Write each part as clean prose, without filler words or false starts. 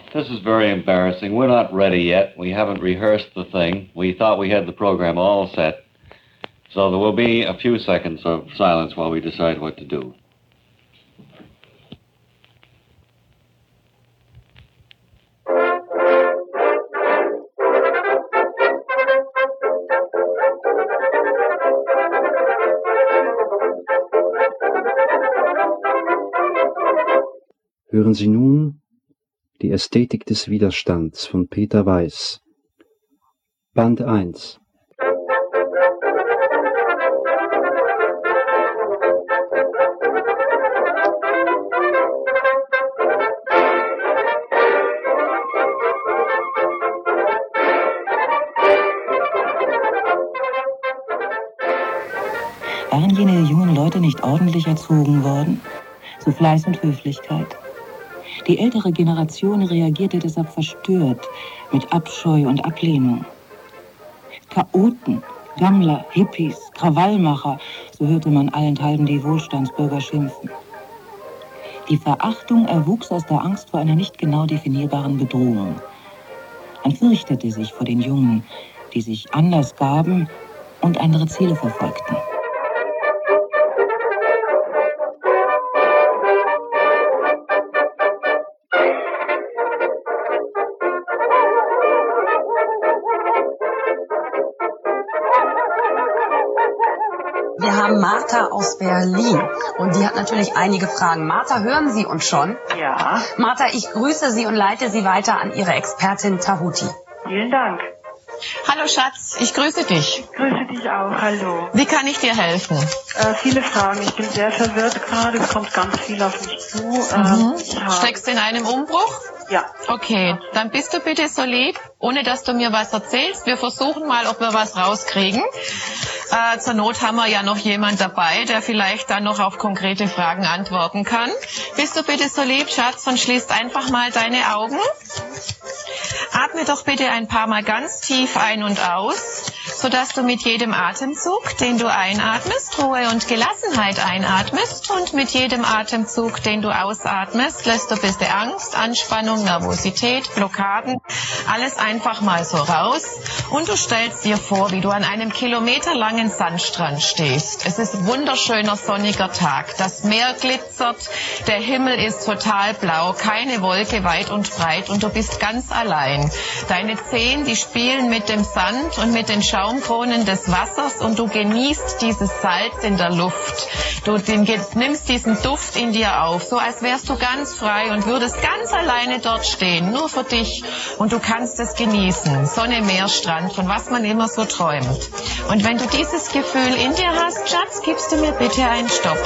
This is very embarrassing. We're not ready yet. We haven't rehearsed the thing. We thought we had the program all set. So there will be a few seconds of silence while we decide what to do. Hören Sie nun die Ästhetik des Widerstands von Peter Weiß. Band 1. Waren jene jungen Leute nicht ordentlich erzogen worden? Zu Fleiß und Höflichkeit? Die ältere Generation reagierte deshalb verstört, mit Abscheu und Ablehnung. Chaoten, Gammler, Hippies, Krawallmacher, so hörte man allenthalben die Wohlstandsbürger schimpfen. Die Verachtung erwuchs aus der Angst vor einer nicht genau definierbaren Bedrohung. Man fürchtete sich vor den Jungen, die sich anders gaben und andere Ziele verfolgten. Wir haben Martha aus Berlin und die hat natürlich einige Fragen. Martha, hören Sie uns schon? Ja. Martha, ich grüße Sie und leite Sie weiter an Ihre Expertin Tahuti. Vielen Dank. Hallo Schatz, ich grüße dich. Ich grüße dich auch, hallo. Wie kann ich dir helfen? Viele Fragen, ich bin sehr verwirrt gerade, es kommt ganz viel auf mich zu. Steckst du in einem Umbruch? Ja. Okay, dann bist du bitte so lieb, ohne dass du mir was erzählst. Wir versuchen mal, ob wir was rauskriegen. Zur Not haben wir ja noch jemand dabei, der vielleicht dann noch auf konkrete Fragen antworten kann. Bist du bitte so lieb, Schatz, und schließt einfach mal deine Augen. Atme doch bitte ein paar Mal ganz tief ein und aus, sodass du mit jedem Atemzug, den du einatmest, Ruhe und Gelassenheit einatmest und mit jedem Atemzug, den du ausatmest, lässt du bitte Angst, Anspannung, Nervosität, Blockaden, alles einfach mal so raus und du stellst dir vor, wie du an einem kilometerlangen Sandstrand stehst. Es ist ein wunderschöner sonniger Tag, das Meer glitzert, der Himmel ist total blau, keine Wolke weit und breit und du bist ganz allein. Deine Zehen, die spielen mit dem Sand und mit den Schaumkronen des Wassers und du genießt dieses Salz in der Luft. Du nimmst diesen Duft in dir auf, so als wärst du ganz frei und würdest ganz alleine dort stehen, nur für dich. Und du kannst es genießen, Sonne, Meer, Strand, von was man immer so träumt. Und wenn du dieses Gefühl in dir hast, Schatz, gibst du mir bitte einen Stopp.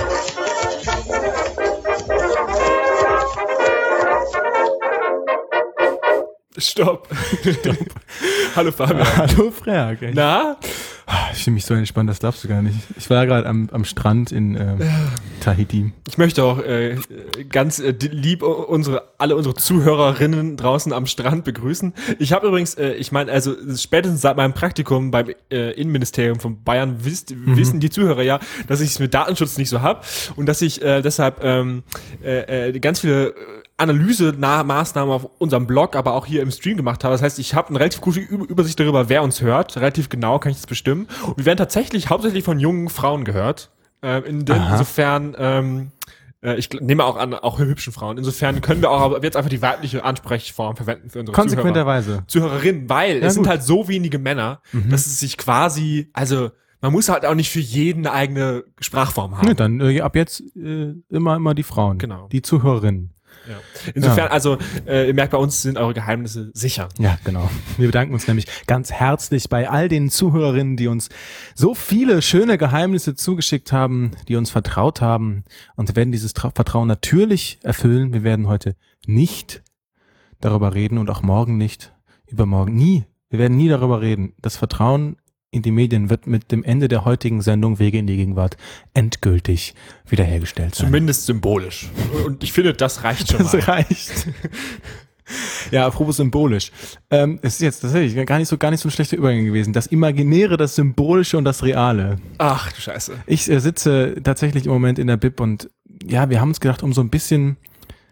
Stopp. Hallo Fabian. Hallo Freak. Na? Ich fühle mich so entspannt, das glaubst du gar nicht. Ich war gerade am Strand in Tahiti. Ich möchte auch ganz lieb alle unsere Zuhörerinnen draußen am Strand begrüßen. Ich habe übrigens, also spätestens seit meinem Praktikum beim Innenministerium von Bayern wissen die Zuhörer ja, dass ich es mit Datenschutz nicht so hab und dass ich deshalb ganz viele Analyse-Maßnahmen auf unserem Blog, aber auch hier im Stream gemacht habe. Das heißt, ich habe eine relativ gute Übersicht darüber, wer uns hört. Relativ genau kann ich das bestimmen. Und wir werden tatsächlich hauptsächlich von jungen Frauen gehört. Insofern, ich nehme auch an, auch hübschen Frauen. Insofern können wir auch jetzt einfach die weibliche Ansprechform verwenden für unsere Konsequenterweise. Zuhörerinnen, weil es sind halt so wenige Männer, dass es sich quasi, also man muss halt auch nicht für jeden eine eigene Sprachform haben. Nee, dann ab jetzt immer die Frauen. Genau. Die Zuhörerinnen. Ja. Insofern, also ihr merkt, bei uns sind eure Geheimnisse sicher. Ja, genau. Wir bedanken uns nämlich ganz herzlich bei all den Zuhörerinnen, die uns so viele schöne Geheimnisse zugeschickt haben, die uns vertraut haben. Und wir werden dieses Vertrauen natürlich erfüllen. Wir werden heute nicht darüber reden und auch morgen nicht, übermorgen nie. Wir werden nie darüber reden. Das Vertrauen in die Medien wird mit dem Ende der heutigen Sendung Wege in die Gegenwart endgültig wiederhergestellt sein. Zumindest symbolisch. Und ich finde, das reicht schon mal. Das reicht. Ja, apropos symbolisch. Es ist jetzt tatsächlich gar nicht so ein schlechter Übergang gewesen. Das Imaginäre, das Symbolische und das Reale. Ach, du Scheiße. Ich sitze tatsächlich im Moment in der Bib und ja, wir haben uns gedacht, um so ein bisschen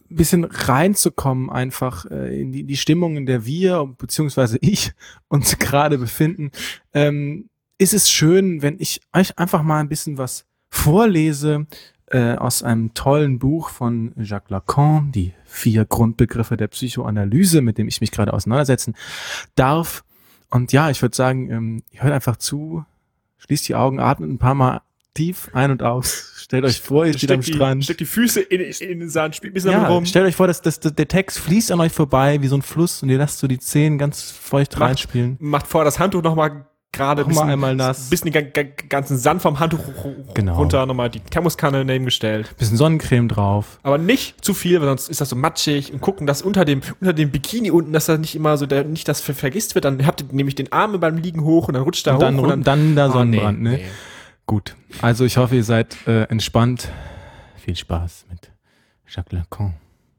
ein bisschen reinzukommen einfach in die Stimmung, in der wir, beziehungsweise ich, uns gerade befinden, ist es schön, wenn ich euch einfach mal ein bisschen was vorlese aus einem tollen Buch von Jacques Lacan, die 4 Grundbegriffe der Psychoanalyse, mit dem ich mich gerade auseinandersetzen darf. Und ja, ich würde sagen, hört einfach zu, schließt die Augen, atmet ein paar Mal tief ein und aus. Stellt euch vor, ihr steht am Strand. Steckt die Füße in den Sand, spielt ein bisschen Ja, rum. stellt euch vor, dass der Text fließt an euch vorbei wie so ein Fluss und ihr lasst so die Zehen ganz feucht reinspielen. Macht vorher das Handtuch nochmal gerade Noch mal einmal nass. Bisschen den ganzen Sand vom Handtuch runter, nochmal die Thermoskanne daneben gestellt. Bisschen Sonnencreme drauf. Aber nicht zu viel, weil sonst ist das so matschig und gucken, dass unter dem Bikini unten, dass da nicht immer so, nicht das vergisst wird, dann habt ihr nämlich den Arm beim Liegen hoch und dann rutscht da hoch. Und dann der Sonnenbrand, ne? Nee. Gut, also ich hoffe, ihr seid entspannt. Viel Spaß mit Jacques Lacan.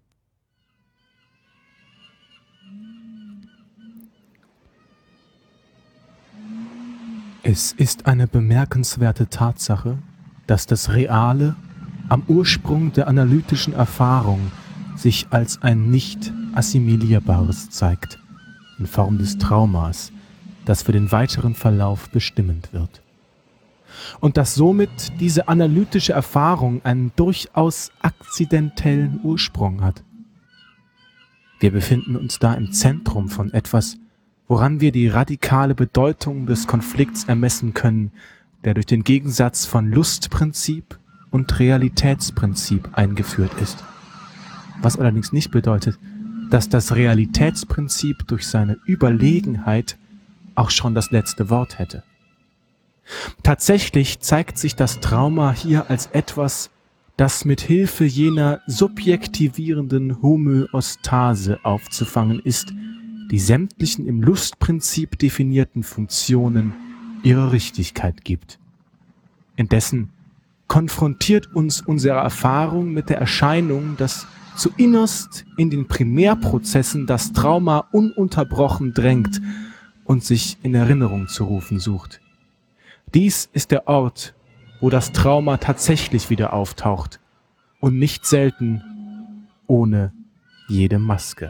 Es ist eine bemerkenswerte Tatsache, dass das Reale am Ursprung der analytischen Erfahrung sich als ein nicht assimilierbares zeigt, in Form des Traumas, das für den weiteren Verlauf bestimmend wird. Und dass somit diese analytische Erfahrung einen durchaus akzidentellen Ursprung hat. Wir befinden uns da im Zentrum von etwas, woran wir die radikale Bedeutung des Konflikts ermessen können, der durch den Gegensatz von Lustprinzip und Realitätsprinzip eingeführt ist. Was allerdings nicht bedeutet, dass das Realitätsprinzip durch seine Überlegenheit auch schon das letzte Wort hätte. Tatsächlich zeigt sich das Trauma hier als etwas, das mit Hilfe jener subjektivierenden Homöostase aufzufangen ist, die sämtlichen im Lustprinzip definierten Funktionen ihre Richtigkeit gibt. Indessen konfrontiert uns unsere Erfahrung mit der Erscheinung, dass zu innerst in den Primärprozessen das Trauma ununterbrochen drängt und sich in Erinnerung zu rufen sucht. Dies ist der Ort, wo das Trauma tatsächlich wieder auftaucht und nicht selten ohne jede Maske.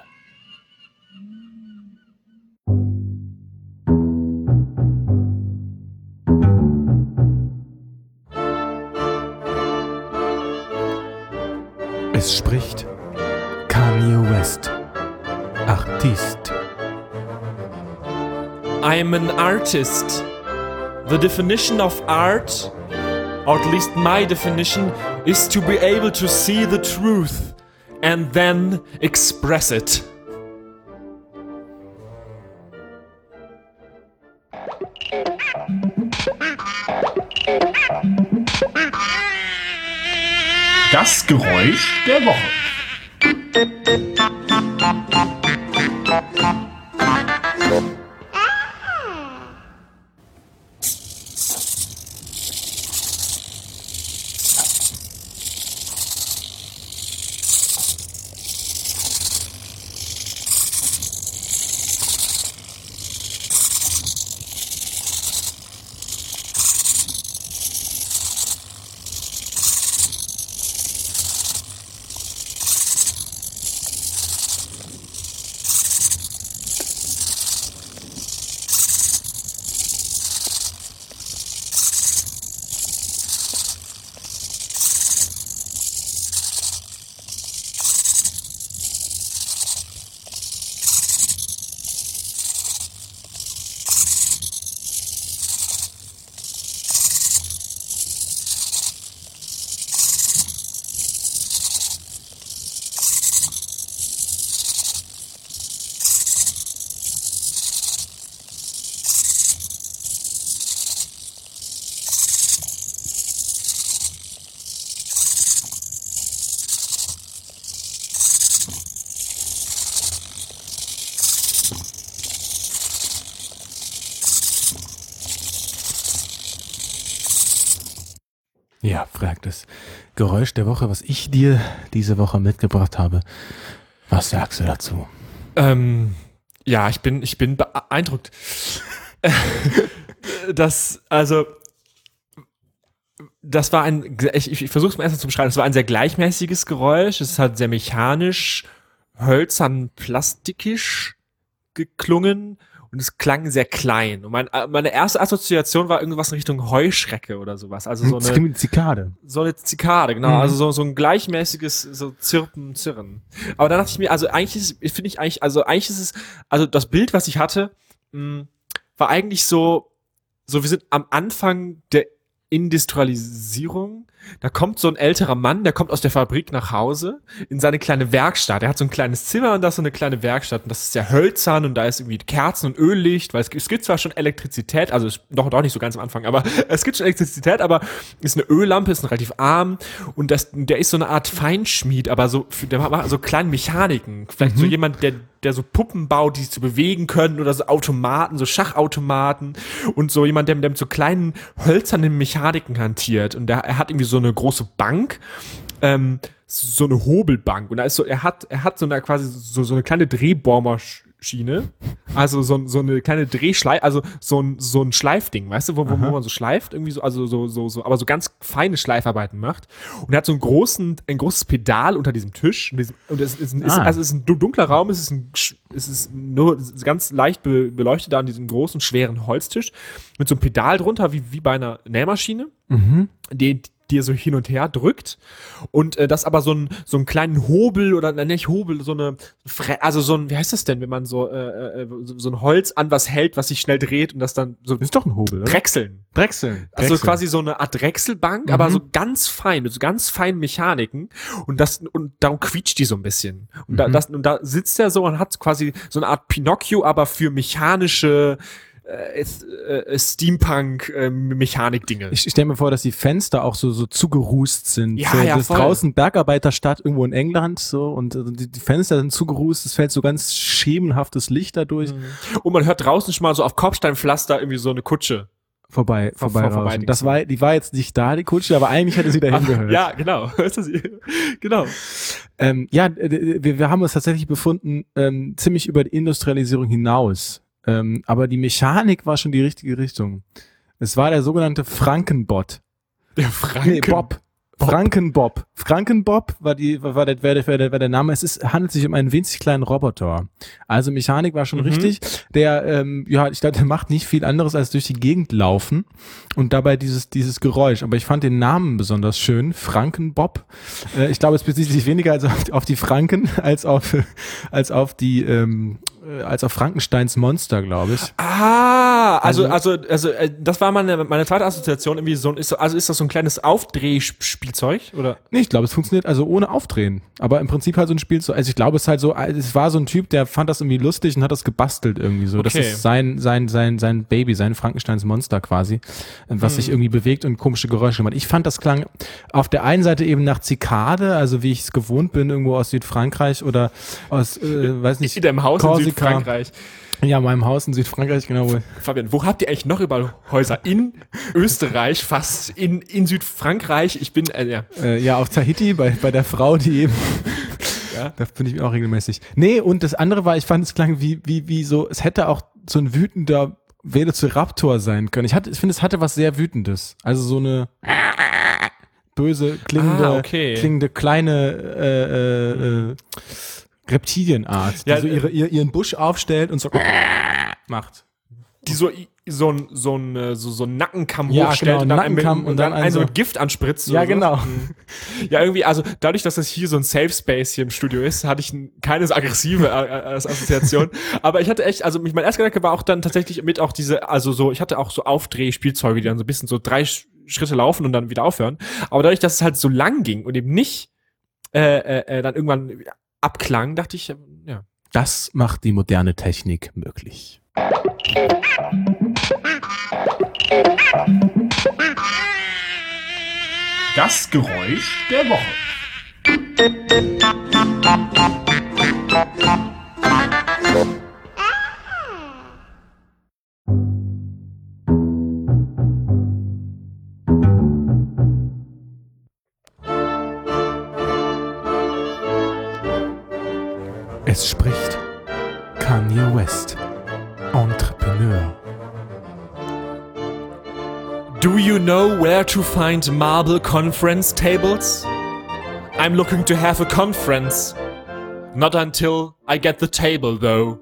Es spricht Kanye West, Artist. I'm an artist. The definition of art, or at least my definition, is to be able to see the truth and then express it. Das Geräusch der Woche. Ja, fragt das Geräusch der Woche, was ich dir diese Woche mitgebracht habe. Was sagst du dazu? Ja, ich bin beeindruckt. das war ich versuche es mal erstmal zu beschreiben, es war ein sehr gleichmäßiges Geräusch, es hat sehr mechanisch, hölzern, plastikisch geklungen und es klang sehr klein. Und meine erste Assoziation war irgendwas in Richtung Heuschrecke oder sowas. Also so eine Zikade. So eine Zikade, genau. Also so ein gleichmäßiges so Zirpen. Aber dann dachte ich mir, also eigentlich ist es, also das Bild, was ich hatte, war eigentlich so wir sind am Anfang der Industrialisierung. Da kommt so ein älterer Mann, der kommt aus der Fabrik nach Hause in seine kleine Werkstatt. Er hat so ein kleines Zimmer und da ist so eine kleine Werkstatt und das ist sehr hölzern und da ist irgendwie Kerzen und Öllicht, weil es gibt zwar schon Elektrizität, also doch nicht so ganz am Anfang, aber es gibt schon Elektrizität, aber ist eine Öllampe, ist relativ arm und der ist so eine Art Feinschmied, aber der macht so kleine Mechaniken. Vielleicht so jemand, der so Puppen baut, die sich zu bewegen können oder so Automaten, so Schachautomaten und so jemand, der mit so kleinen hölzernen Mechaniken hantiert und er hat irgendwie so eine große Bank, so eine Hobelbank und da ist so, er hat so eine quasi so eine kleine Drehbohrmaschine, also so eine kleine Drehschleife, also so ein Schleifding, weißt du, wo man so schleift, irgendwie so, also so, aber so ganz feine Schleifarbeiten macht und er hat so ein großes Pedal unter diesem Tisch und es ist ein dunkler Raum, es ist nur ganz leicht beleuchtet da an diesem großen, schweren Holztisch mit so einem Pedal drunter, wie bei einer Nähmaschine, die er so hin und her drückt und das aber so einen kleinen Hobel oder nicht Hobel, wie heißt das denn, wenn man so ein Holz an was hält, was sich schnell dreht und das dann so. Ist doch ein Hobel, oder? Drechseln. Also quasi so eine Art Drechselbank, aber so ganz fein, mit so ganz feinen Mechaniken und darum quietscht die so ein bisschen. Und da sitzt er so und hat quasi so eine Art Pinocchio, aber für mechanische Steampunk-Mechanik-Dinge. Ich stelle mir vor, dass die Fenster auch so zugerußt sind. Ja, so, ja, das ist voll. draußen Bergarbeiterstadt irgendwo in England so und die Fenster sind zugerußt, es fällt so ganz schemenhaftes Licht dadurch. Und man hört draußen schon mal so auf Kopfsteinpflaster irgendwie so eine Kutsche. Vorbei. Die war jetzt nicht da, die Kutsche, aber eigentlich hätte sie dahin gehört. Ja, genau. Genau. Wir haben uns tatsächlich befunden, ziemlich über die Industrialisierung hinaus. Aber die Mechanik war schon die richtige Richtung. Es war der sogenannte Frankenbot. Der Bob. Frankenbob. Frankenbob war der Name. Handelt sich um einen winzig kleinen Roboter. Also Mechanik war schon richtig. Der, ich glaube, der macht nicht viel anderes als durch die Gegend laufen und dabei dieses Geräusch. Aber ich fand den Namen besonders schön. Frankenbob. Ich glaube, es bezieht sich weniger auf die Franken als auf Frankensteins Monster, glaube ich. Also das war meine zweite Assoziation irgendwie ist das so ein kleines Aufdrehspielzeug, oder? Nee, ich glaube, es funktioniert also ohne Aufdrehen. Aber im Prinzip halt so ein Spielzeug. Also ich glaube, es war so ein Typ, der fand das irgendwie lustig und hat das gebastelt irgendwie so. Okay. Das ist sein Baby, sein Frankensteins Monster quasi, was sich irgendwie bewegt und komische Geräusche macht. Ich fand, das klang auf der einen Seite eben nach Zikade, also wie ich es gewohnt bin, irgendwo aus Südfrankreich oder aus, weiß nicht, in deinem Haus in Südfrankreich. Ja, meinem Haus in Südfrankreich, genau. Fabian, wo habt ihr eigentlich noch überall Häuser? In Österreich, fast in Südfrankreich. Ich bin, auf Tahiti, bei der Frau, die eben, ja. Da bin ich auch regelmäßig. Nee, und das andere war, ich fand, es klang wie so, es hätte auch so ein wütender Velociraptor sein können. Ich finde, es hatte was sehr Wütendes. Also so eine böse klingende kleine, Reptilienart, die so ihren Busch aufstellt und so macht. Die so einen Nackenkamm ja, hochstellt genau, und dann einen so mit Gift anspritzt. Ja, oder genau. So. Ja, irgendwie, also dadurch, dass das hier so ein Safe Space hier im Studio ist, hatte ich keine so aggressive Assoziation. Aber ich hatte echt, also mein erster Gedanke war auch dann tatsächlich mit auch ich hatte auch so Aufdrehspielzeuge, die dann so ein bisschen so 3 Schritte laufen und dann wieder aufhören. Aber dadurch, dass es halt so lang ging und eben nicht dann irgendwann abklang, dachte ich, ja. Das macht die moderne Technik möglich. Das Geräusch der Woche. Es spricht Kanye West, Entrepreneur. Do you know where to find marble conference tables? I'm looking to have a conference. Not until I get the table, though.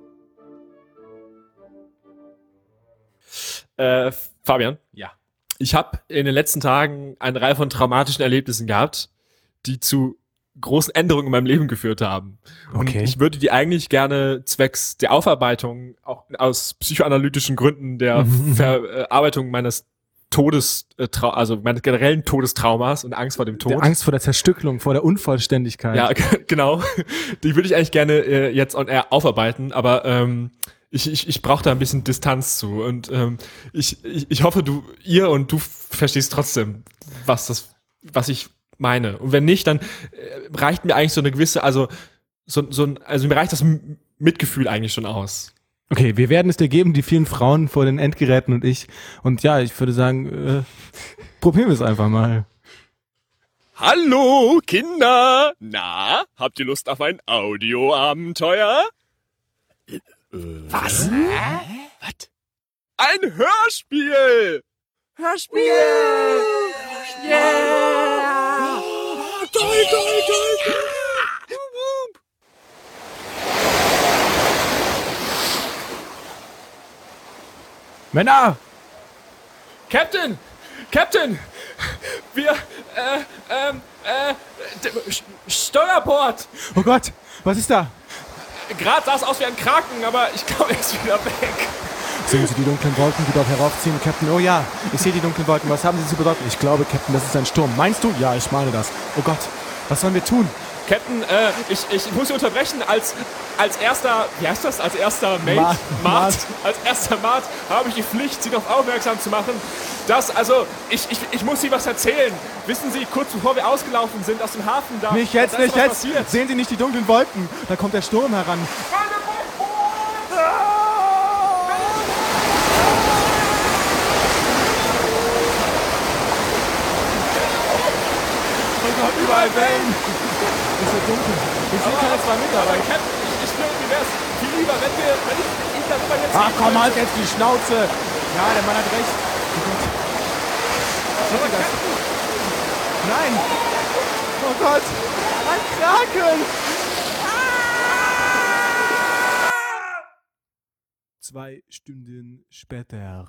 Fabian? Ja. Ich habe in den letzten Tagen eine Reihe von traumatischen Erlebnissen gehabt, die zu großen Änderungen in meinem Leben geführt haben. Und Okay. ich würde die eigentlich gerne zwecks der Aufarbeitung, auch aus psychoanalytischen Gründen der Verarbeitung meines also meines generellen Todestraumas und Angst vor dem Tod. Der Angst vor der Zerstückelung, vor der Unvollständigkeit. Ja, genau. Die würde ich eigentlich gerne jetzt on air aufarbeiten, aber ich brauche da ein bisschen Distanz zu. Und ich hoffe, ihr und du verstehst trotzdem, was ich meine. Und wenn nicht, dann reicht mir eigentlich so eine gewisse, also mir reicht das Mitgefühl eigentlich schon aus. Okay, wir werden es dir geben, die vielen Frauen vor den Endgeräten und ich. Und ja, ich würde sagen, probieren wir es einfach mal. Hallo, Kinder! Na, habt ihr Lust auf ein Audioabenteuer? Was? Was? Ein Hörspiel! Hörspiel! Yeah! Toll, toll, toll! Männer! Captain! Captain! Wir, Steuerbord! Oh Gott, was ist da? Gerade sah es aus wie ein Kraken, aber ich glaube, er ist wieder weg. Sehen Sie die dunklen Wolken, die dort heraufziehen, Captain? Oh ja, ich sehe die dunklen Wolken. Was haben Sie zu bedeuten? Ich glaube, Captain, das ist ein Sturm. Meinst du? Ja, ich meine das. Oh Gott, was sollen wir tun? Captain, ich muss Sie unterbrechen. Als erster, wie heißt das? Als erster Mate? Mate. Als erster Mate habe ich die Pflicht, Sie darauf aufmerksam zu machen, dass, ich muss Sie was erzählen. Wissen Sie, kurz bevor wir ausgelaufen sind aus dem Hafen, da Nicht jetzt, ist nicht was jetzt! passiert. Sehen Sie nicht die dunklen Wolken? Da kommt der Sturm heran. Oh Gott, überall Wellen! Es ist so dunkel. Ich sehe keine 2 Meter, aber ich... Captain, ich glaube, mir wäre es viel lieber, wenn ich darüber jetzt... Ach komm, halt jetzt die Schnauze! Ja, der Mann hat recht. Oh Gott. Seht ihr das? Nein! Oh Gott! Ein Kraken! 2 Stunden später.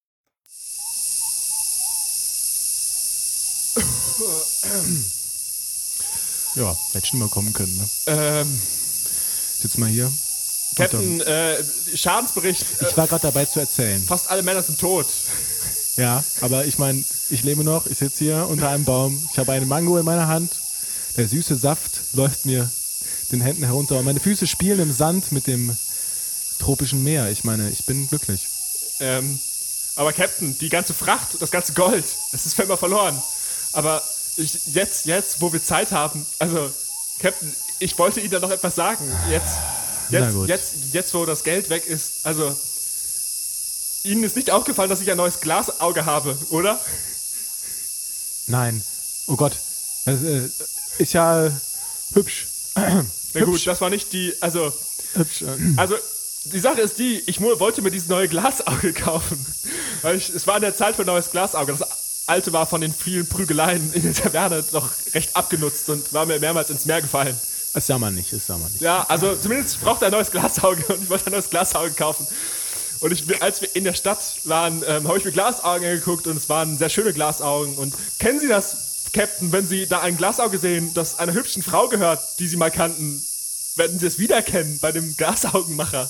Ja, hätte schon mal kommen können, ne? Sitz mal hier. Captain, Schadensbericht. Ich war gerade dabei zu erzählen. Fast alle Männer sind tot. Ja, aber ich meine, ich lebe noch, ich sitze hier unter einem Baum, ich habe eine Mango in meiner Hand, der süße Saft läuft mir den Händen herunter und meine Füße spielen im Sand mit dem tropischen Meer. Ich meine, ich bin glücklich. Aber Captain, die ganze Fracht, das ganze Gold, das ist für immer verloren. Aber jetzt, wo wir Zeit haben, also, Captain, ich wollte Ihnen da noch etwas sagen. Jetzt, wo das Geld weg ist, also, Ihnen ist nicht aufgefallen, dass ich ein neues Glasauge habe, oder? Nein. Oh Gott. Das ist ja hübsch. Na gut, das war nicht die, Hübsch. Die Sache ist die, ich wollte mir dieses neue Glasauge kaufen. Weil es war in der Zeit für ein neues Glasauge. Das alte war von den vielen Prügeleien in der Taverne noch recht abgenutzt und war mir mehrmals ins Meer gefallen. Das sah man nicht, Ja, also zumindest brauchte er ein neues Glasauge und ich wollte ein neues Glasauge kaufen. Und als wir in der Stadt waren, habe ich mir Glasaugen angeguckt und es waren sehr schöne Glasaugen. Und kennen Sie das, Captain, wenn Sie da ein Glasauge sehen, das einer hübschen Frau gehört, die Sie mal kannten, werden Sie es wiedererkennen bei dem Glasaugenmacher?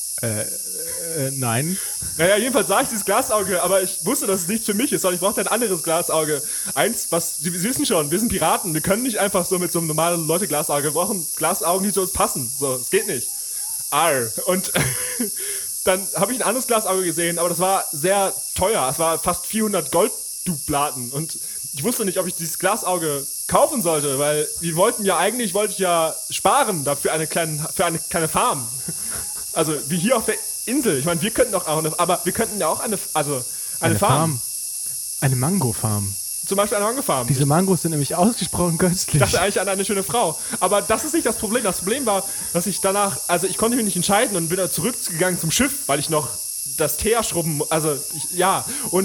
Nein. Naja, jedenfalls sah ich dieses Glasauge, aber ich wusste, dass es nicht für mich ist, sondern ich brauchte ein anderes Glasauge. Eins, Sie wissen schon, wir sind Piraten, wir können nicht einfach so mit so einem normalen Leute-Glasauge, wir brauchen Glasaugen, die zu uns passen. So, es geht nicht. Und dann habe ich ein anderes Glasauge gesehen, aber das war sehr teuer. Es war fast 400 Golddublaten und ich wusste nicht, ob ich dieses Glasauge kaufen sollte, weil wollte ich ja sparen dafür eine kleine Farm. Also wie hier auf der Insel. Ich meine, wir könnten aber wir könnten ja auch eine Farm. Eine Mango-Farm. Zum Beispiel eine Mango-Farm. Diese Mangos sind nämlich ausgesprochen köstlich. Ich dachte eigentlich an eine schöne Frau. Aber das ist nicht das Problem. Das Problem war, dass ich danach, ich konnte mich nicht entscheiden und bin dann zurückgegangen zum Schiff, weil ich noch das Teer schrubben, und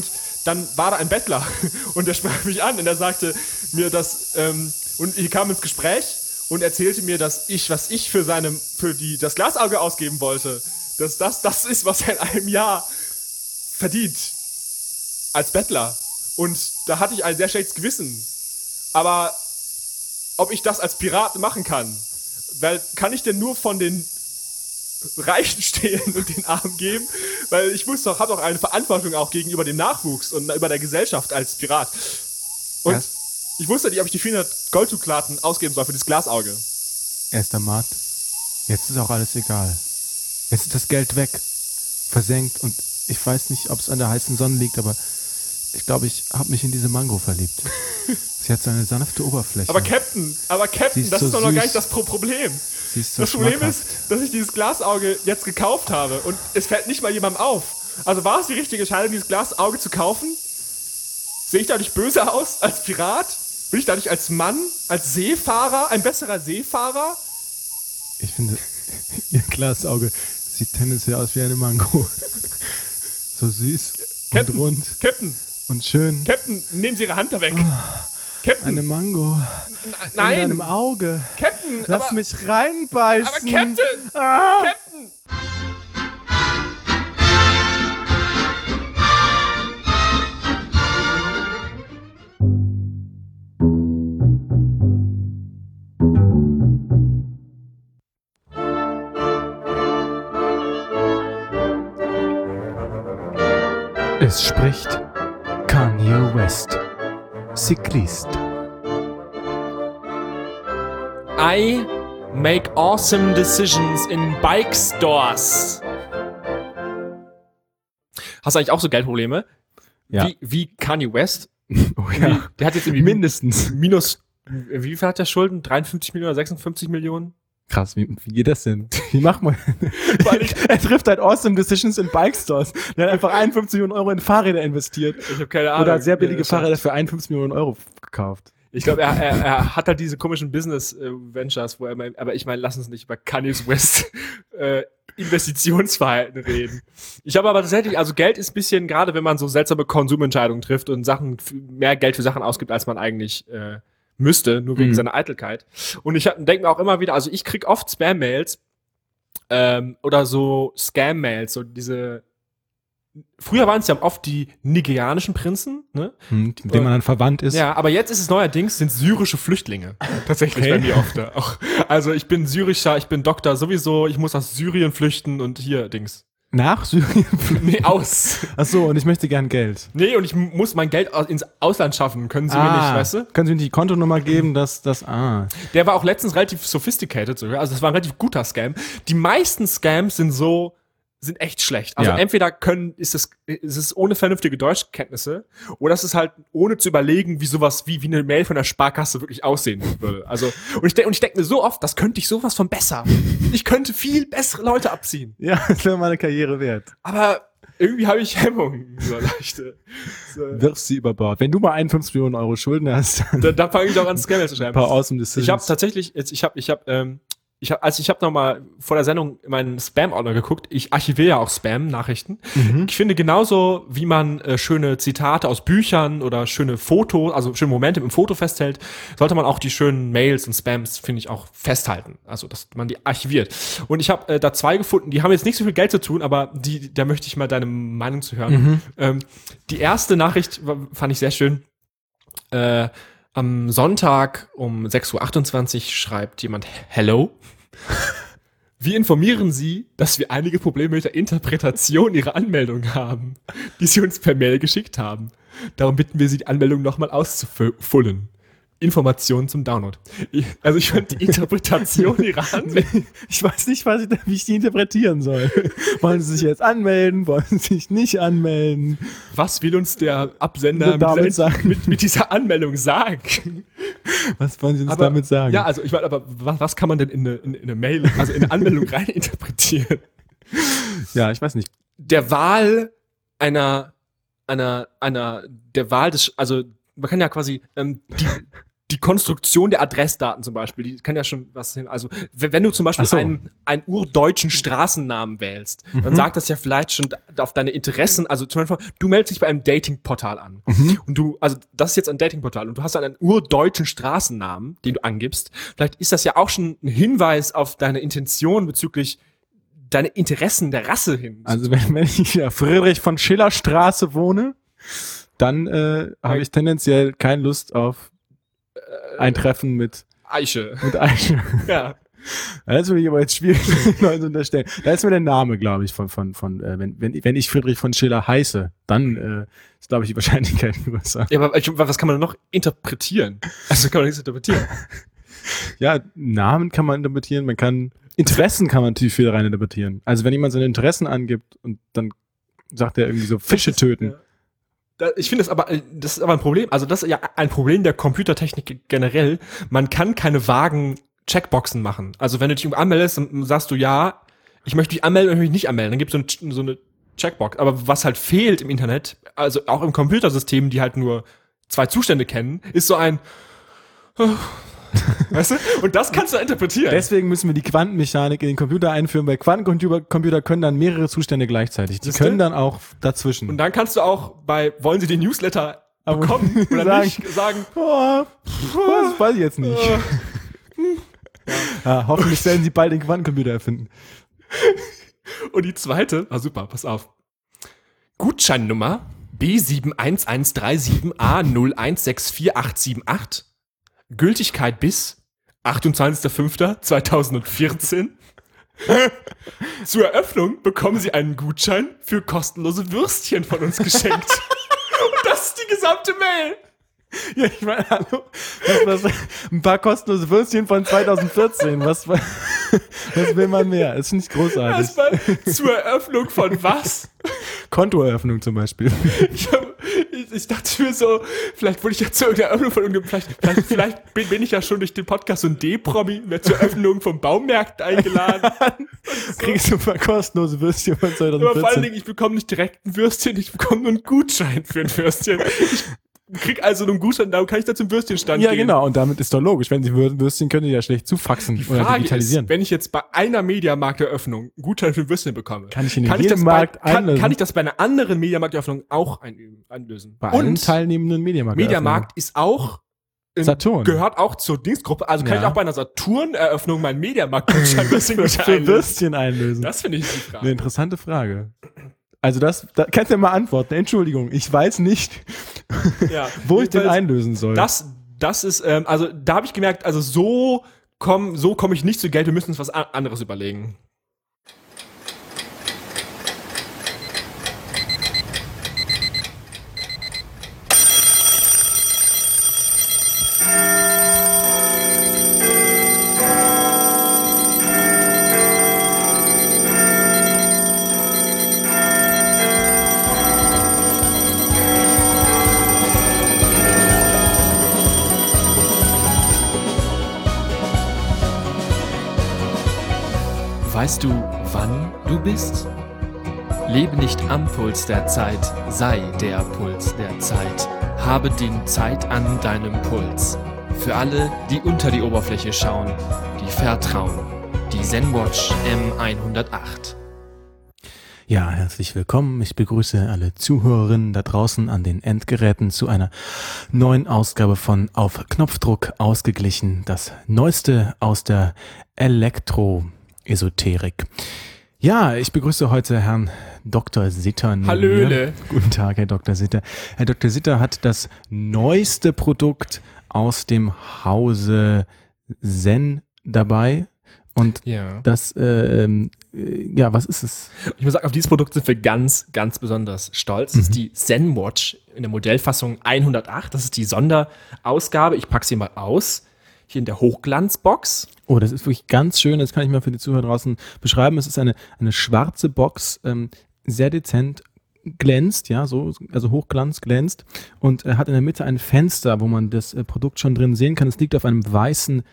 dann war da ein Bettler und der sprach mich an und er sagte mir, dass, und ich kam ins Gespräch und erzählte mir, dass was ich für das Glasauge ausgeben wollte, dass das ist, was er in einem Jahr verdient. Als Bettler. Und da hatte ich ein sehr schlechtes Gewissen. Aber ob ich das als Pirat machen kann, weil kann ich denn nur von den Reichen stehlen und den Armen geben? Weil ich habe doch eine Verantwortung auch gegenüber dem Nachwuchs und über der Gesellschaft als Pirat. Und ich wusste nicht, ob ich die 400 Golddukaten ausgeben soll für dieses Glasauge. Erster Mart, jetzt ist auch alles egal. Jetzt ist das Geld weg, versenkt und ich weiß nicht, ob es an der heißen Sonne liegt, aber ich glaube, ich habe mich in diese Mango verliebt. Sie hat so eine sanfte Oberfläche. Aber Captain, das ist doch noch gar nicht das Problem. Sie ist so das Problem ist, dass ich dieses Glasauge jetzt gekauft habe und es fällt nicht mal jemandem auf. Also war es die richtige Entscheidung, dieses Glasauge zu kaufen? Sehe ich dadurch böse aus als Pirat? Bin ich dadurch als Mann, als Seefahrer, ein besserer Seefahrer? Ich finde, ihr Glasauge sieht tendenziell aus wie eine Mango. So süß Captain, und rund. Captain. Und schön. Captain, nehmen Sie Ihre Hand da weg. Captain. Eine Mango. Nein. In deinem Auge. Captain. Lass mich reinbeißen. Aber Captain. Captain. Es spricht Kanye West, Cyclist. I make awesome decisions in bike stores. Hast du eigentlich auch so Geldprobleme? Ja. Wie Kanye West? Oh ja. Der hat jetzt irgendwie mindestens wie viel hat der Schulden? 53 Millionen oder 56 Millionen? Krass, wie geht das denn? Wie macht man? Er trifft halt awesome decisions in Bike Stores. Der hat einfach 51 Millionen Euro in Fahrräder investiert. Ich habe keine Ahnung. Oder sehr billige Fahrräder für 51 Millionen Euro gekauft. Ich glaube, er hat halt diese komischen Business-Ventures, aber ich meine, lass uns nicht über Kanye West Investitionsverhalten reden. Ich habe aber tatsächlich, also Geld ist ein bisschen, gerade wenn man so seltsame Konsumentscheidungen trifft und mehr Geld für Sachen ausgibt, als man eigentlich müsste, nur wegen seiner Eitelkeit. Und ich denke mir auch immer wieder, also ich krieg oft Spam-Mails oder so Scam-Mails, so diese. Früher waren es ja oft die nigerianischen Prinzen, ne? Mit denen man dann verwandt ist. Ja, aber jetzt ist es neuerdings, sind syrische Flüchtlinge. Tatsächlich bei mir oft. Auch. Also ich bin Syrischer, ich bin Doktor sowieso, ich muss aus Syrien flüchten und hier Dings. Nach Syrien? Nee, aus. Ach so, und ich möchte gern Geld. Nee, und ich muss mein Geld ins Ausland schaffen. Können Sie mir nicht, weißt du? Können Sie mir die Kontonummer geben, dass Der war auch letztens relativ sophisticated sogar. Also das war ein relativ guter Scam. Die meisten Scams sind echt schlecht. Also entweder ist es ohne vernünftige Deutschkenntnisse oder es ist halt ohne zu überlegen, wie sowas wie eine Mail von der Sparkasse wirklich aussehen würde. Also und ich denke mir so oft, das könnte ich sowas von besser. Ich könnte viel bessere Leute abziehen. Ja, das wäre meine Karriere wert. Aber irgendwie habe ich Hemmungen, so leichte. So. Wirfst sie über Bord. Wenn du mal 51 Millionen Euro Schulden hast, dann fange ich auch an, Scam zu schreiben. Ein paar awesome decisions. Ich habe tatsächlich, ich habe nochmal vor der Sendung in meinen Spam-Ordner geguckt. Ich archiviere ja auch Spam-Nachrichten. Ich finde genauso, wie man schöne Zitate aus Büchern oder schöne Fotos, also schöne Momente im Foto festhält, sollte man auch die schönen Mails und Spams, finde ich, auch festhalten. Also, dass man die archiviert. Und ich habe da 2 gefunden, die haben jetzt nicht so viel Geld zu tun, aber da möchte ich mal deine Meinung zu hören. Die erste Nachricht fand ich sehr schön. Am Sonntag um 6:28 Uhr schreibt jemand Hello. Wir informieren Sie, dass wir einige Probleme mit der Interpretation Ihrer Anmeldung haben, die Sie uns per Mail geschickt haben. Darum bitten wir Sie, die Anmeldung nochmal auszufüllen. Informationen zum Download. Ich finde die Interpretation Ihrer Anmeldung. Ich weiß nicht, wie ich die interpretieren soll. Wollen Sie sich jetzt anmelden? Wollen Sie sich nicht anmelden? Was will uns der Absender mit dieser Anmeldung sagen? Was wollen Sie uns damit sagen? Ja, also ich meine, aber was kann man denn in eine Mail, also in eine Anmeldung rein interpretieren? Ja, ich weiß nicht. Der Wahl der Wahl des, also man kann ja quasi die Konstruktion der Adressdaten zum Beispiel, die kann ja schon was hin. Also, wenn du zum Beispiel einen urdeutschen Straßennamen wählst, dann sagt das ja vielleicht schon auf deine Interessen, also zum Beispiel, du meldest dich bei einem Datingportal an. Und also das ist jetzt ein Datingportal und du hast dann einen urdeutschen Straßennamen, den du angibst. Vielleicht ist das ja auch schon ein Hinweis auf deine Intention bezüglich deine Interessen der Rasse hin. Also wenn ich ja Friedrich von Schiller Straße wohne, dann habe ich tendenziell keine Lust auf ein Treffen mit Eiche. Ja. Das würde ich aber jetzt schwierig Leute unterstellen. Da ist mir der Name, glaube ich, wenn ich Friedrich von Schiller heiße, dann ist, glaube ich, die Wahrscheinlichkeit größer. Ja, aber was kann man noch interpretieren? Also kann man nichts interpretieren. Ja, Namen kann man interpretieren, Interessen kann man natürlich viel rein interpretieren. Also wenn jemand seine Interessen angibt und dann sagt er irgendwie so Fische töten. Ich finde das ist aber ein Problem. Also das ist ja ein Problem der Computertechnik generell. Man kann keine vagen Checkboxen machen. Also wenn du dich anmeldest, dann sagst du, ja, ich möchte dich anmelden oder ich möchte mich nicht anmelden. Dann gibt es so eine Checkbox. Aber was halt fehlt im Internet, also auch im Computersystem, die halt nur 2 Zustände kennen, ist so ein weißt du? Und das kannst du interpretieren. Deswegen müssen wir die Quantenmechanik in den Computer einführen, weil Quantencomputer können dann mehrere Zustände gleichzeitig. Die können dann auch dazwischen. Und dann kannst du auch wollen Sie den Newsletter bekommen oder nicht, sagen, das weiß ich jetzt nicht. Ja, hoffentlich werden sie bald den Quantencomputer erfinden. Und die zweite, super, pass auf. Gutscheinnummer B7137A0164878. Gültigkeit bis 28.05.2014. Zur Eröffnung bekommen Sie einen Gutschein für kostenlose Würstchen von uns geschenkt. Und das ist die gesamte Mail. Ja, ich meine, hallo. Ein paar kostenlose Würstchen von 2014. Was will man mehr? Das finde ich großartig. Zur Eröffnung von was? Kontoeröffnung zum Beispiel. Ich dachte mir so, vielleicht wurde ich ja zur Eröffnung von irgendeinem, vielleicht bin ich ja schon durch den Podcast so ein D-Promi, wer zur Eröffnung von Baumärkten eingeladen. Kriegst du ein paar kostenlose Würstchen von 2014. Aber vor allen Dingen, ich bekomme nicht direkt ein Würstchen, ich bekomme nur einen Gutschein für ein Würstchen. Ich krieg also einen Gutschein, da kann ich da zum Würstchenstand gehen. Ja, genau, und damit ist doch logisch. Wenn sie Würstchen können, die ja schlecht zufaxen oder digitalisieren. Ist, wenn ich jetzt bei einer Mediamarkteröffnung einen Gutschein für ein Würstchen bekomme, kann ich das bei einer anderen Mediamarkteröffnung auch einlösen. Bei allen teilnehmenden Mediamarkt. Mediamarkt ist auch Saturn. Gehört auch zur Dingsgruppe. Also kann ich auch bei einer Saturn-Eröffnung meinen Mediamarkt-Gutschein für Würstchen einlösen. Das finde ich die Frage. Eine interessante Frage. Also da kannst du ja mal antworten. Entschuldigung, ich weiß nicht, wo ich den einlösen soll. Das ist, also da habe ich gemerkt, also so komm ich nicht zu Geld, wir müssen uns was anderes überlegen. Weißt du, wann du bist? Lebe nicht am Puls der Zeit, sei der Puls der Zeit. Habe den Zeit an deinem Puls. Für alle, die unter die Oberfläche schauen, die vertrauen. Die ZenWatch M108. Ja, herzlich willkommen. Ich begrüße alle Zuhörerinnen da draußen an den Endgeräten zu einer neuen Ausgabe von Auf Knopfdruck ausgeglichen. Das Neueste aus der Elektroesoterik. Ja, ich begrüße heute Herrn Dr. Sitter. Hallöle. Guten Tag, Herr Dr. Sitter. Herr Dr. Sitter hat das neueste Produkt aus dem Hause Zen dabei. Und das, was ist es? Ich muss sagen, auf dieses Produkt sind wir ganz, ganz besonders stolz. Das ist die ZenWatch in der Modellfassung 108. Das ist die Sonderausgabe. Ich packe sie mal aus. Hier in der Hochglanzbox. Oh, das ist wirklich ganz schön. Das kann ich mal für die Zuhörer draußen beschreiben. Es ist eine schwarze Box, sehr dezent glänzt, ja, so, also Hochglanz glänzt und hat in der Mitte ein Fenster, wo man das Produkt schon drin sehen kann. Es liegt auf einem weißen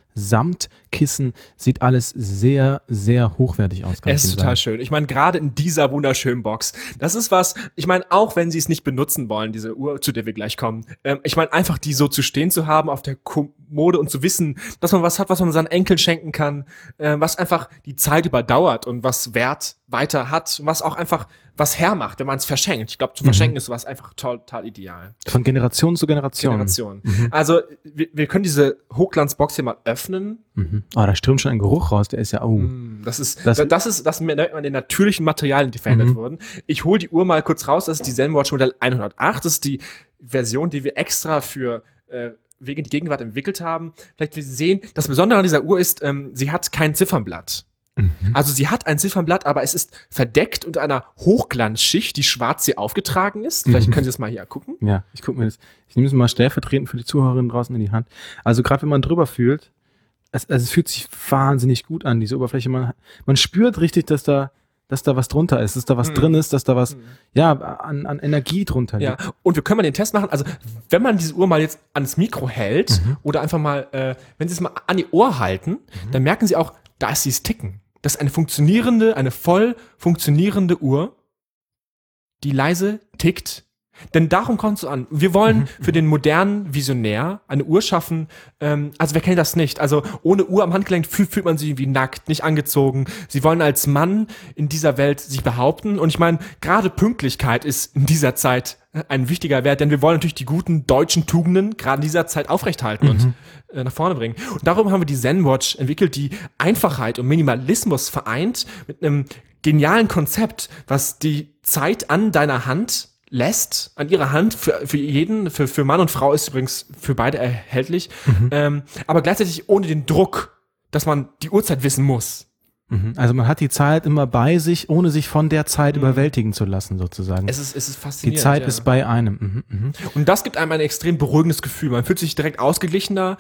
Samtkissen. Sieht alles sehr, sehr hochwertig aus. Es ist total schön. Ich meine, gerade in dieser wunderschönen Box. Das ist was, ich meine, auch wenn sie es nicht benutzen wollen, diese Uhr, zu der wir gleich kommen. Ich meine, einfach die so zu stehen zu haben auf der Kommode und zu wissen, dass man was hat, was man seinen Enkeln schenken kann, was einfach die Zeit überdauert und was Wert weiter hat, was auch einfach was hermacht, wenn man es verschenkt. Ich glaube, zu verschenken ist was einfach total ideal. Von Generation zu Generation. Also, wir können diese Hochglanzbox hier mal öffnen. Oh, da strömt schon ein Geruch raus, der ist ja, Das merkt man den natürlichen Materialien, die verändert wurden. Ich hole die Uhr mal kurz raus, das ist die Zenwatch Modell 108, das ist die Version, die wir extra für wegen die Gegenwart entwickelt haben. Vielleicht wir sehen, das Besondere an dieser Uhr ist, sie hat kein Ziffernblatt. Also sie hat ein Ziffernblatt, aber es ist verdeckt unter einer Hochglanzschicht, die schwarz hier aufgetragen ist. Vielleicht können Sie das mal hier gucken. Ja, ich gucke mir das. Ich nehme es mal stellvertretend für die Zuhörerinnen draußen in die Hand. Also gerade wenn man drüber fühlt, es fühlt sich wahnsinnig gut an, diese Oberfläche. Man spürt richtig, dass da was drunter ist, dass da was drin ist, dass da was an Energie drunter liegt. Ja, und wir können mal den Test machen. Also wenn man diese Uhr mal jetzt ans Mikro hält oder einfach mal, wenn Sie es mal an die Ohr halten, dann merken Sie auch, da ist dieses Ticken. Das ist eine voll funktionierende Uhr, die leise tickt. Denn darum kommt es an. Wir wollen für den modernen Visionär eine Uhr schaffen, also wer kennt das nicht? Also ohne Uhr am Handgelenk fühlt man sich wie nackt, nicht angezogen. Sie wollen als Mann in dieser Welt sich behaupten. Und ich meine, gerade Pünktlichkeit ist in dieser Zeit ein wichtiger Wert, denn wir wollen natürlich die guten deutschen Tugenden gerade in dieser Zeit aufrechthalten und nach vorne bringen. Und darum haben wir die Zenwatch entwickelt, die Einfachheit und Minimalismus vereint mit einem genialen Konzept, was die Zeit an deiner Hand lässt, an ihrer Hand, für jeden, für Mann und Frau ist übrigens für beide erhältlich, aber gleichzeitig ohne den Druck, dass man die Uhrzeit wissen muss. Also man hat die Zeit immer bei sich, ohne sich von der Zeit überwältigen zu lassen, sozusagen. Es ist faszinierend. Die Zeit ist bei einem. Und das gibt einem ein extrem beruhigendes Gefühl. Man fühlt sich direkt ausgeglichener.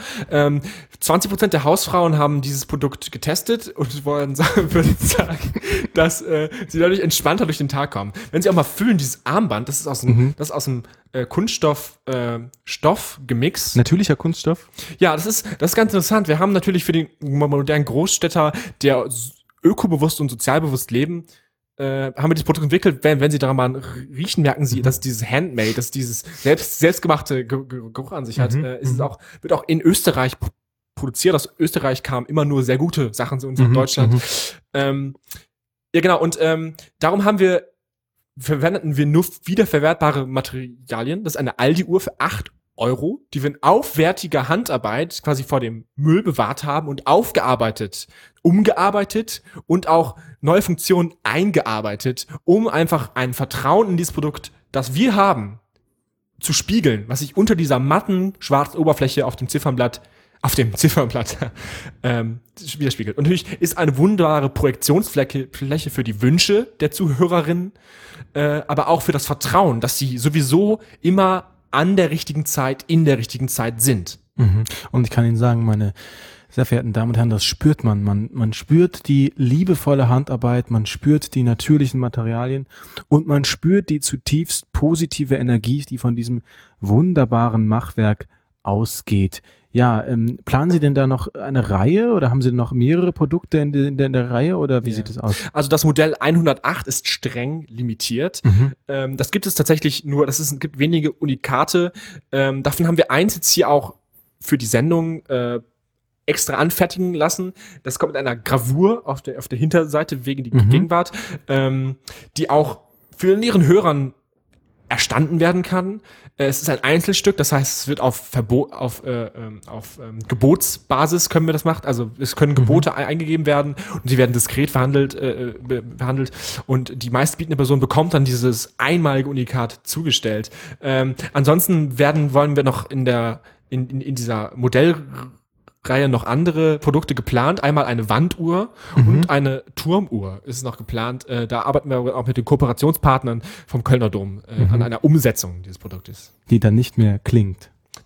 20% der Hausfrauen haben dieses Produkt getestet und würden sagen, dass sie dadurch entspannter durch den Tag kommen. Wenn sie auch mal fühlen, dieses Armband, das ist aus dem Kunststoff Stoff gemixt. Natürlicher Kunststoff? Ja, das ist ganz interessant. Wir haben natürlich für den modernen Großstädter, der ökobewusst und sozialbewusst leben, haben wir das Produkt entwickelt. Wenn Sie daran mal riechen, merken Sie, dass dieses Handmade, dass dieses selbstgemachte Geruch an sich hat. Wird auch in Österreich produziert. Aus Österreich kamen immer nur sehr gute Sachen zu uns nach Deutschland. Ja, genau. Und darum verwendeten wir nur wiederverwertbare Materialien. Das ist eine Aldi-Uhr für 8 €, die wir in aufwertiger Handarbeit quasi vor dem Müll bewahrt haben und aufgearbeitet, umgearbeitet und auch neue Funktionen eingearbeitet, um einfach ein Vertrauen in dieses Produkt, das wir haben, zu spiegeln, was sich unter dieser matten, schwarzen Oberfläche auf dem Ziffernblatt widerspiegelt. Und natürlich ist eine wunderbare Projektionsfläche für die Wünsche der Zuhörerinnen, aber auch für das Vertrauen, dass sie sowieso immer an der richtigen Zeit, in der richtigen Zeit sind. Und ich kann Ihnen sagen, meine sehr verehrten Damen und Herren, das spürt man. Man spürt die liebevolle Handarbeit, man spürt die natürlichen Materialien und man spürt die zutiefst positive Energie, die von diesem wunderbaren Machwerk ausgeht. Ja, planen Sie denn da noch eine Reihe oder haben Sie noch mehrere Produkte in der Reihe oder wie sieht es aus? Also das Modell 108 ist streng limitiert. Das gibt es tatsächlich nur, es gibt wenige Unikate. Davon haben wir eins jetzt hier auch für die Sendung extra anfertigen lassen. Das kommt mit einer Gravur auf der Hinterseite wegen die Gegenwart, die auch für Ihren Hörern erstanden werden kann. Es ist ein Einzelstück, das heißt, es wird auf Gebotsbasis können wir das machen. Also es können Gebote eingegeben werden und sie werden diskret behandelt und die meistbietende Person bekommt dann dieses einmalige Unikat zugestellt. Ansonsten wollen wir noch in dieser Modellreihe noch andere Produkte geplant. Einmal eine Wanduhr und eine Turmuhr ist noch geplant. Da arbeiten wir auch mit den Kooperationspartnern vom Kölner Dom an einer Umsetzung dieses Produktes. Die dann nicht mehr klingt.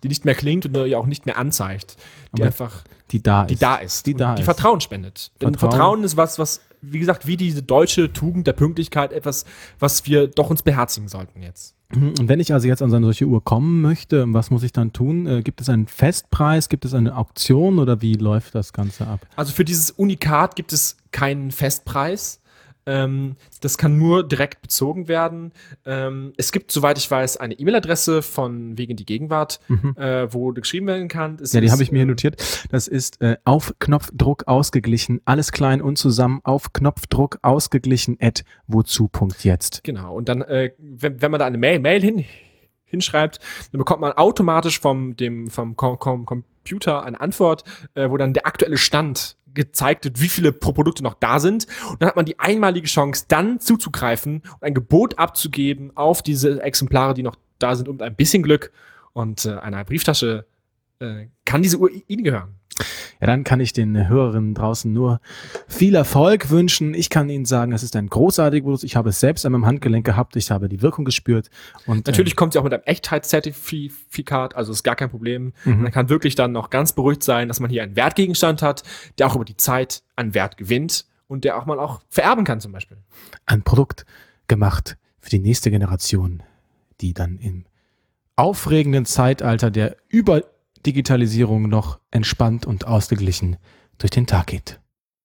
die nicht mehr klingt und ja auch nicht mehr anzeigt. Die Aber einfach, die da ist. die da ist. Die da die ist. Vertrauen spendet. Denn Vertrauen ist was, wie gesagt, wie diese deutsche Tugend der Pünktlichkeit, etwas, was wir doch uns beherzigen sollten jetzt. Und wenn ich also jetzt an so eine solche Uhr kommen möchte, was muss ich dann tun? Gibt es einen Festpreis? Gibt es eine Auktion oder wie läuft das Ganze ab? Also für dieses Unikat gibt es keinen Festpreis. Das kann nur direkt bezogen werden. Es gibt, soweit ich weiß, eine E-Mail-Adresse von Wegen die Gegenwart, wo geschrieben werden kann. Ja, die habe ich mir hier notiert. Das ist auf Knopfdruck ausgeglichen, alles klein und zusammen, auf Knopfdruck ausgeglichen @wozu.jetzt. Genau. Und dann, wenn man da eine Mail hinschreibt, dann bekommt man automatisch vom Computer eine Antwort, wo dann der aktuelle Stand gezeigt wird, wie viele Produkte noch da sind. Und dann hat man die einmalige Chance, dann zuzugreifen und ein Gebot abzugeben auf diese Exemplare, die noch da sind, und ein bisschen Glück und einer Brieftasche kann diese Uhr Ihnen gehören. Ja, dann kann ich den Hörerinnen draußen nur viel Erfolg wünschen. Ich kann Ihnen sagen, es ist ein großartiges Produkt. Ich habe es selbst an meinem Handgelenk gehabt. Ich habe die Wirkung gespürt. Und natürlich kommt sie auch mit einem Echtheitszertifikat, also ist gar kein Problem. Man kann wirklich dann noch ganz beruhigt sein, dass man hier einen Wertgegenstand hat, der auch über die Zeit an Wert gewinnt und der auch man auch vererben kann zum Beispiel. Ein Produkt gemacht für die nächste Generation, die dann im aufregenden Zeitalter der Digitalisierung noch entspannt und ausgeglichen durch den Tag geht.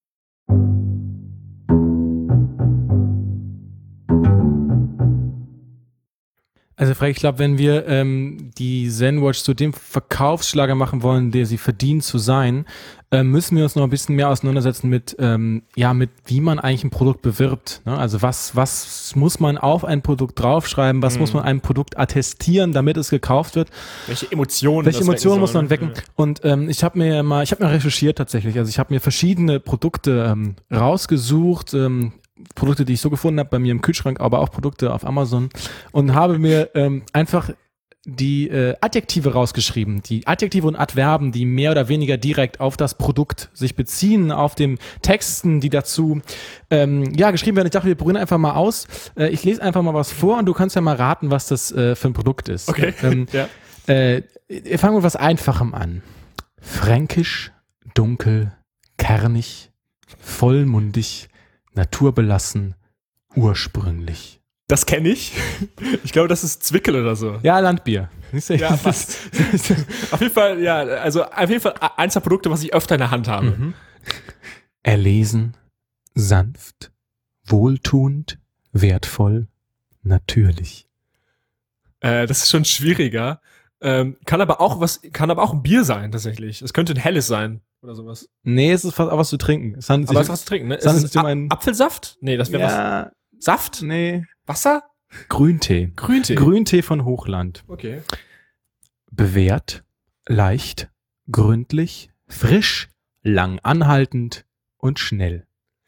Also Frank, ich glaube, wenn wir die ZenWatch zu dem Verkaufsschlager machen wollen, der sie verdient zu sein, müssen wir uns noch ein bisschen mehr auseinandersetzen mit wie man eigentlich ein Produkt bewirbt. Ne? Also was muss man auf ein Produkt draufschreiben, was muss man einem Produkt attestieren, damit es gekauft wird? Welche Emotionen muss man wecken? Ja. Und ich habe mir recherchiert tatsächlich. Also ich habe mir verschiedene Produkte rausgesucht, Produkte, die ich so gefunden habe bei mir im Kühlschrank, aber auch Produkte auf Amazon, und habe mir einfach die Adjektive rausgeschrieben, die Adjektive und Adverben, die mehr oder weniger direkt auf das Produkt sich beziehen, auf den Texten, die dazu geschrieben werden. Ich dachte, wir probieren einfach mal aus. Ich lese einfach mal was vor und du kannst ja mal raten, was das für ein Produkt ist. Okay. Wir fangen mit was Einfachem an. Fränkisch, dunkel, kernig, vollmundig, naturbelassen, ursprünglich. Das kenne ich. Ich glaube, das ist Zwickel oder so. Ja, Landbier. Ja, fast. Auf jeden Fall, eins der Produkte, was ich öfter in der Hand habe. Mhm. Erlesen, sanft, wohltuend, wertvoll, natürlich. Das ist schon schwieriger. Kann aber auch ein Bier sein, tatsächlich. Es könnte ein helles sein oder sowas. Nee, es ist fast auch was zu trinken. Aber es ist was zu trinken, ne? Ist es Apfelsaft? Nee, das wäre was. Saft? Nee. Wasser? Grüntee. Grüntee von Hochland. Okay. Bewährt, leicht, gründlich, frisch, lang anhaltend und schnell.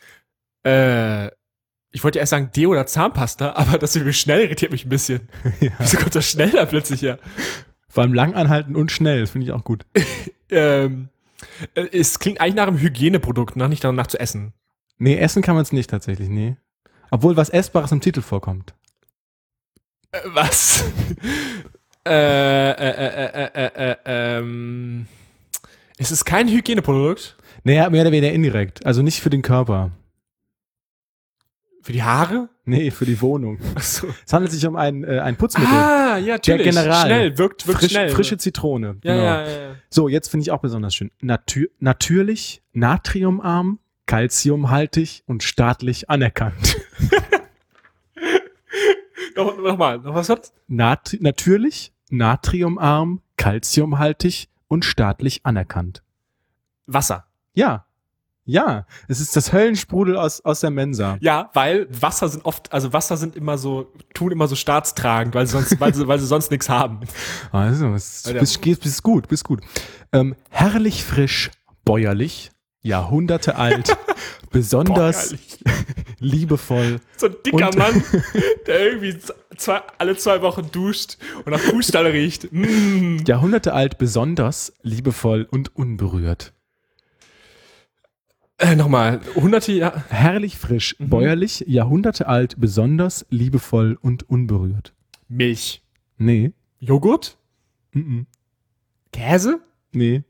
Ich wollte erst sagen Deo oder Zahnpasta, aber das mit schnell irritiert mich ein bisschen. Ja. Wieso kommt das schnell da plötzlich her? Vor allem lang anhalten und schnell, das finde ich auch gut. Es klingt eigentlich nach einem Hygieneprodukt, nicht danach zu essen. Nee, essen kann man es nicht tatsächlich, nee. Obwohl was Essbares im Titel vorkommt. Was? Es ist kein Hygieneprodukt? Nee, mehr oder weniger indirekt. Also nicht für den Körper. Für die Haare? Nee, für die Wohnung. Achso. Es handelt sich um ein Putzmittel. Ah, ja, natürlich. Der General. Schnell, wirkt schnell. Frische Zitrone. Ja, genau. ja. So, jetzt finde ich auch besonders schön. Natürlich, natriumarm, calciumhaltig und staatlich anerkannt. Nochmal, noch was hat's? Natürlich, natriumarm, calciumhaltig und staatlich anerkannt. Wasser. Ja, es ist das Höllensprudel aus der Mensa. Ja, weil Wasser sind immer so, tun immer so staatstragend, weil sie sonst nichts haben. Also, bist gut. Herrlich frisch, bäuerlich, Jahrhunderte alt, besonders liebevoll. So ein dicker Mann, der irgendwie alle 2 Wochen duscht und nach Kuhstall riecht. Jahrhunderte alt, besonders liebevoll und unberührt. Nochmal, Hunderte Jahre. Herrlich frisch, bäuerlich, Jahrhunderte alt, besonders liebevoll und unberührt. Milch. Nee. Joghurt? Käse? Nee.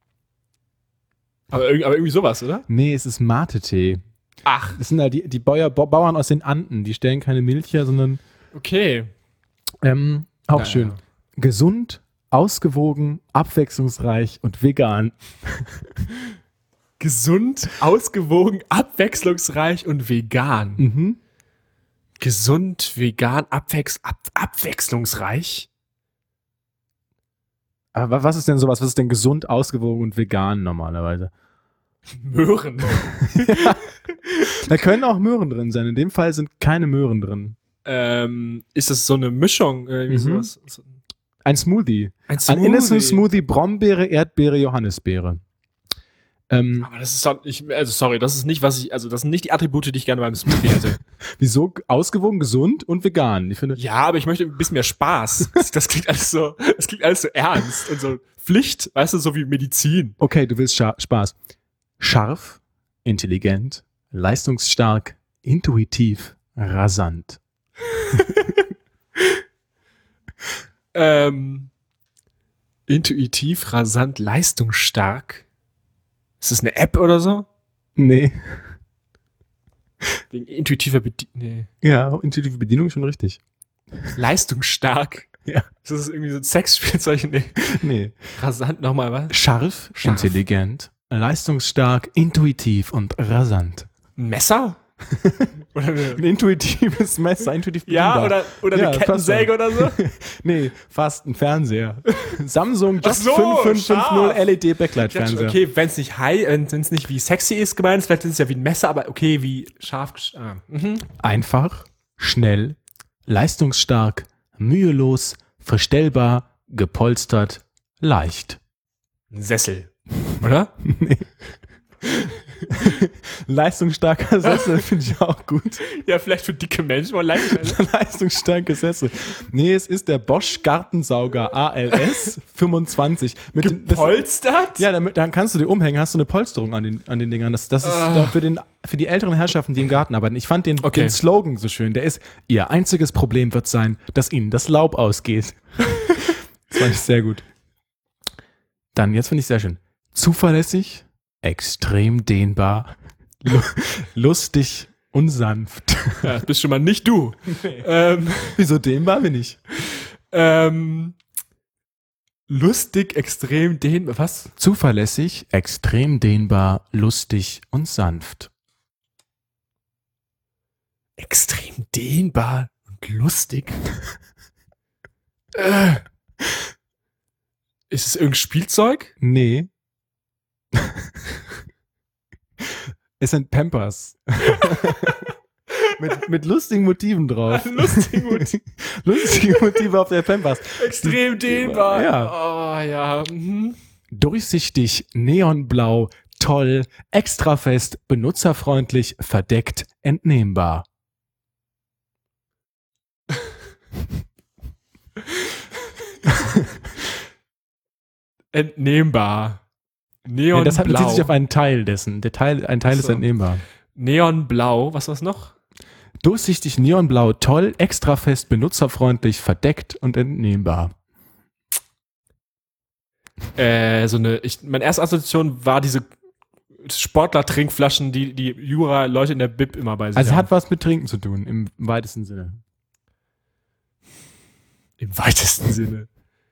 Aber irgendwie sowas, oder? Nee, es ist Mate-Tee. Ach. Das sind halt die Bauern aus den Anden. Die stellen keine Milch her, sondern Okay. auch schön. Gesund, ausgewogen, abwechslungsreich und vegan. Gesund, ausgewogen, abwechslungsreich und vegan. Mhm. Gesund, vegan, abwechslungsreich? Aber was ist denn sowas? Was ist denn gesund, ausgewogen und vegan normalerweise? Möhren. Da können auch Möhren drin sein. In dem Fall sind keine Möhren drin. Ist das so eine Mischung? Wie sowas? Ein Smoothie. Ein Ein Innocent Smoothie, Brombeere, Erdbeere, Johannisbeere. Aber das ist doch nicht, also sorry, das ist nicht, das sind nicht die Attribute, die ich gerne beim Smoothie hätte. Wieso? Ausgewogen, gesund und vegan. Ich finde. Ja, aber ich möchte ein bisschen mehr Spaß. Das klingt alles so ernst und so Pflicht, weißt du, so wie Medizin. Okay, du willst Spaß. Scharf, intelligent, leistungsstark, intuitiv, rasant. Intuitiv, rasant, leistungsstark. Ist das eine App oder so? Nee. Wegen intuitiver Bedienung. Nee. Ja, intuitive Bedienung ist schon richtig. Leistungsstark. Ja. Ist das irgendwie so ein Sexspielzeug? Nee. Nee. Rasant nochmal, was? Scharf, intelligent, leistungsstark, intuitiv und rasant. Ein Messer? Oder Ein intuitives Messer, intuitiv ja, bedienbar. oder eine Kettensäge oder so? Nee, fast ein Fernseher. Samsung Just Ach so, 5550 LED Backlight-Fernseher. Okay, wenn es nicht wie sexy ist gemeint, vielleicht ist es ja wie ein Messer, aber okay, wie scharf. Einfach, schnell, leistungsstark, mühelos, verstellbar, gepolstert, leicht. Ein Sessel, oder? Nee. Leistungsstarker Sessel finde ich auch gut. Ja, vielleicht für dicke Menschen, aber leistungsstarke Sessel. Nee, es ist der Bosch Gartensauger ALS 25. Gepolstert? Ja, dann kannst du dir umhängen, hast du eine Polsterung an den Dingern. Das ist da für die älteren Herrschaften, die im Garten arbeiten. Ich fand den Slogan so schön. Der ist, ihr einziges Problem wird sein, dass ihnen das Laub ausgeht. Das fand ich sehr gut. Dann, jetzt finde ich sehr schön. Zuverlässig, extrem dehnbar, lustig und sanft. Ja, das bist schon mal nicht du. Nee. Wieso dehnbar bin ich? Lustig, extrem dehnbar, was? Zuverlässig, extrem dehnbar, lustig und sanft. Extrem dehnbar und lustig? Ist es irgendein Spielzeug? Nee. Es sind Pampers. mit lustigen Motiven drauf. Lustige Motive auf der Pampers. Extrem dehnbar. Ja. Oh, ja. Mhm. Durchsichtig, neonblau, toll, extrafest, benutzerfreundlich, verdeckt, entnehmbar. Entnehmbar. Neonblau. Ja, das bezieht sich auf einen Teil dessen. Ein Teil ist entnehmbar. Neonblau, was war's noch? Durchsichtig, neonblau, toll, extrafest, benutzerfreundlich, verdeckt und entnehmbar. Meine erste Assoziation war diese Sportler-Trinkflaschen, die Jura-Leute in der Bib immer bei sich Also haben. hat was mit Trinken zu tun, im weitesten Sinne. Im weitesten Sinne.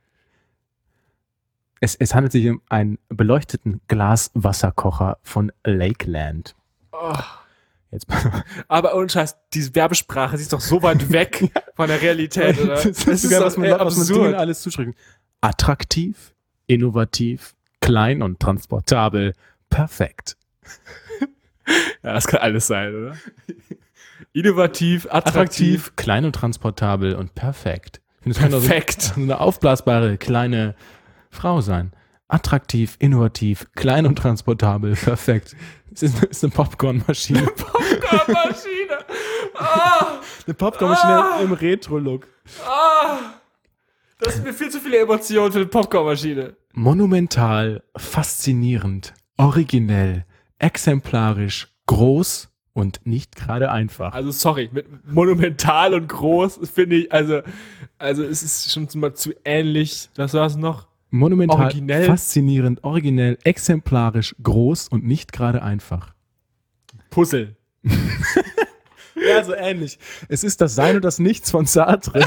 Es handelt sich um einen beleuchteten Glaswasserkocher von Lakeland. Oh. Jetzt. Aber ohne Scheiß, diese Werbesprache, sie ist doch so weit weg von der Realität, oder? Das ist sogar, was man Dingen alles zuschreibt. Attraktiv, innovativ, klein und transportabel, perfekt. Ja, das kann alles sein, oder? Innovativ, attraktiv, klein und transportabel und perfekt. Das kann perfekt. So eine aufblasbare kleine Frau sein. Attraktiv, innovativ, klein und transportabel, perfekt. Es ist eine Popcornmaschine. Eine Popcornmaschine! Ah, eine Popcornmaschine im Retro-Look. Das sind mir viel zu viele Emotionen für eine Popcornmaschine. Monumental, faszinierend, originell, exemplarisch, groß und nicht gerade einfach. Also sorry, mit monumental und groß finde ich, also es ist schon mal zu ähnlich. Was war es noch? Monumental, Originell. faszinierend, originell, exemplarisch, groß und nicht gerade einfach. Puzzle. Ja, so ähnlich. Es ist das Sein und das Nichts von Sartre.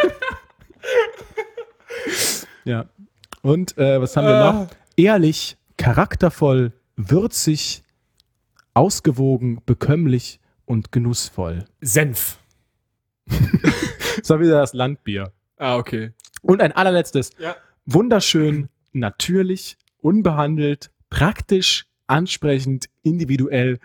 Ja. Und was haben wir noch? Ehrlich, charaktervoll, würzig, ausgewogen, bekömmlich und genussvoll. Senf. Das war wieder das Landbier. Ah, okay. Und ein allerletztes. Ja. Wunderschön, natürlich, unbehandelt, praktisch, ansprechend, individuell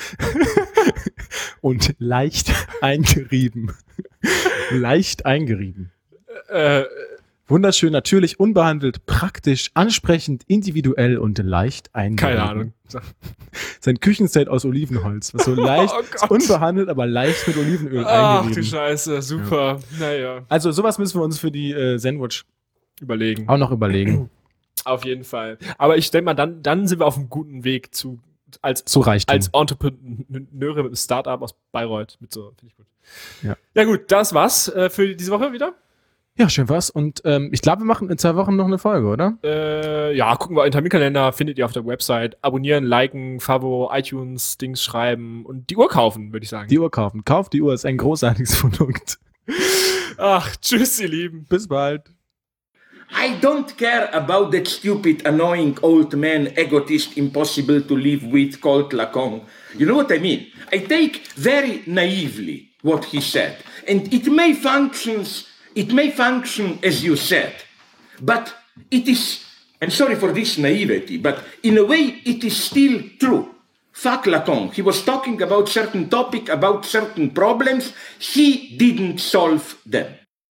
und leicht eingerieben. Leicht eingerieben. Wunderschön, natürlich, unbehandelt, praktisch, ansprechend, individuell und leicht eingerieben. Keine Ahnung. Sein Küchenset aus Olivenholz, was so leicht, Gott. unbehandelt, aber leicht mit Olivenöl Ach eingerieben. du Scheiße, super. Naja, Also sowas müssen wir uns für die Zenwatch überlegen. auch noch überlegen. Auf jeden Fall. Aber ich denke mal, dann sind wir auf einem guten Weg als Reichtum. als Entrepreneure mit einem Startup aus Bayreuth. Finde ich gut. Ja. Ja gut, das war's für diese Woche wieder. Ja, schön war's. Und ich glaube, wir machen in 2 Wochen noch eine Folge, oder? Ja, gucken wir in Terminkalender, findet ihr auf der Website. Abonnieren, liken, Favo, iTunes, Dings schreiben und die Uhr kaufen, würde ich sagen. Die Uhr kaufen. Kauft die Uhr, ist ein großartiges Produkt. Ach, tschüss, ihr Lieben. Bis bald. I don't care about that stupid, annoying old man, egotist, impossible to live with, called Lacan. You know what I mean? I take very naively what he said, and it may function as you said, but it is, I'm sorry for this naivety, but in a way it is still true. Fuck Lacan. He was talking about certain topic, about certain problems. He didn't solve them.